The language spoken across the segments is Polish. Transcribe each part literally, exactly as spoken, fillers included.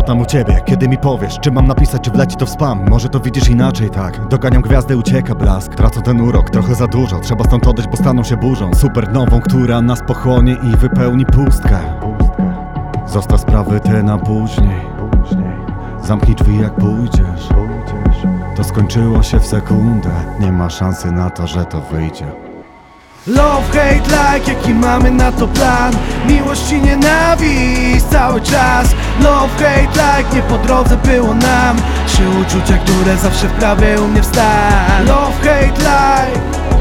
Co tam u ciebie? Kiedy mi powiesz? Czy mam napisać, czy wleci to w spam? Może to widzisz inaczej, tak? Doganiam gwiazdy, ucieka blask. Tracę ten urok, trochę za dużo. Trzeba stąd odejść, bo staną się burzą supernową, która nas pochłonie i wypełni pustkę. Zostaw sprawy te na później. Zamknij drzwi jak pójdziesz. To skończyło się w sekundę. Nie ma szansy na to, że to wyjdzie. Love, hate, like, jaki mamy na to plan? Miłość i nienawiść cały czas. Love, hate, like, nie po drodze było nam. Trzy uczucia, które zawsze wprawiają mnie w stan. Love, hate, like,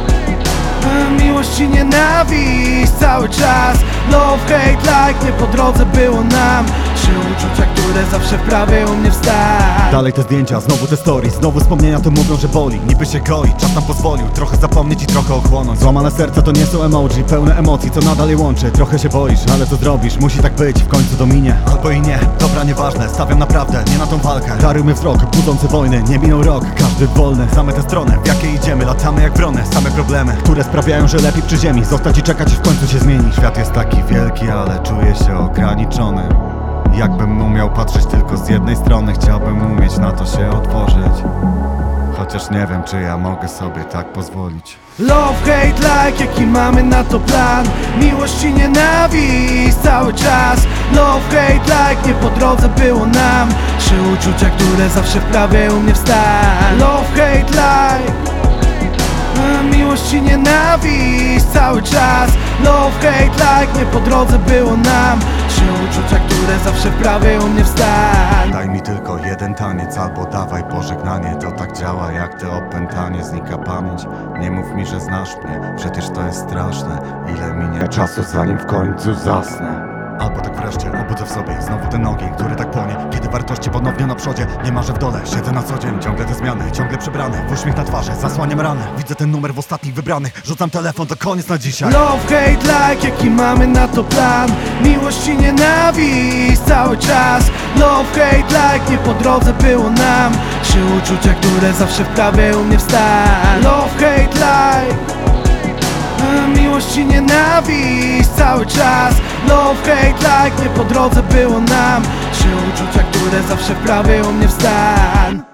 miłość i nienawiść cały czas. Love, hate, like, nie po drodze było nam. Trzy uczucia, które zawsze wprawiają mnie w stan. Dalej te zdjęcia, znowu te stories, znowu wspomnienia to mówią, że boli. Niby się goi, czas nam pozwolił trochę zapomnieć i trochę ochłonąć. Złamane serca to nie są emoji, pełne emocji, co nadal je łączy. Trochę się boisz, ale co zrobisz? Musi tak być, w końcu to minie. Albo i nie, dobra, nieważne, stawiam naprawdę, nie na tą walkę. Daruj mi wzrok, budzący wojny, nie minął rok. Każdy wolny, same te strony, w jakie idziemy. Latamy jak wrony, same problemy, które sprawiają, że lepiej przy ziemi zostać i czekać, aż w końcu się zmieni. Świat jest taki wielki, ale czuję się ograniczony. Jakbym umiał patrzeć tylko z jednej strony, chciałbym umieć na to się otworzyć. Chociaż nie wiem, czy ja mogę sobie tak pozwolić. Love, hate, like, jaki mamy na to plan? Miłość i nienawiść cały czas. Love, hate, like, nie po drodze było nam. Trzy uczucia, które zawsze wprawiają mnie w stan. Love, hate, like, miłość i nienawiść cały czas. Love, hate, like, nie po drodze było nam. Trzy uczucia, które zawsze wprawiają mnie w stan. Daj mi tylko jeden taniec, albo dawaj pożegnanie. To tak działa jak te opętanie, znika pamięć. Nie mów mi, że znasz mnie, przecież to jest straszne. Ile minie czasu, zanim w końcu zasnę. Albo tak wreszcie obudzę w sobie znowu te nogi, które tak płonie. Kiedy wartości ponownie na przodzie, nie marzę w dole. Siedzę na co dzień, ciągle te zmiany, ciągle przebrany. W uśmiech na twarzy, zasłaniam rany. Widzę ten numer w ostatnich wybranych, rzucam telefon, to koniec na dzisiaj. Love, hate, like, jaki mamy na to plan? Miłość i nienawiść cały czas. Love, hate, like, nie po drodze było nam. Trzy uczucia, które zawsze wprawiają mnie w stan. Love, hate, like, miłość i nienawiść cały czas. Love, hate, like, nie po drodze było nam. Trzy uczucia, które zawsze wprawiają mnie w stan.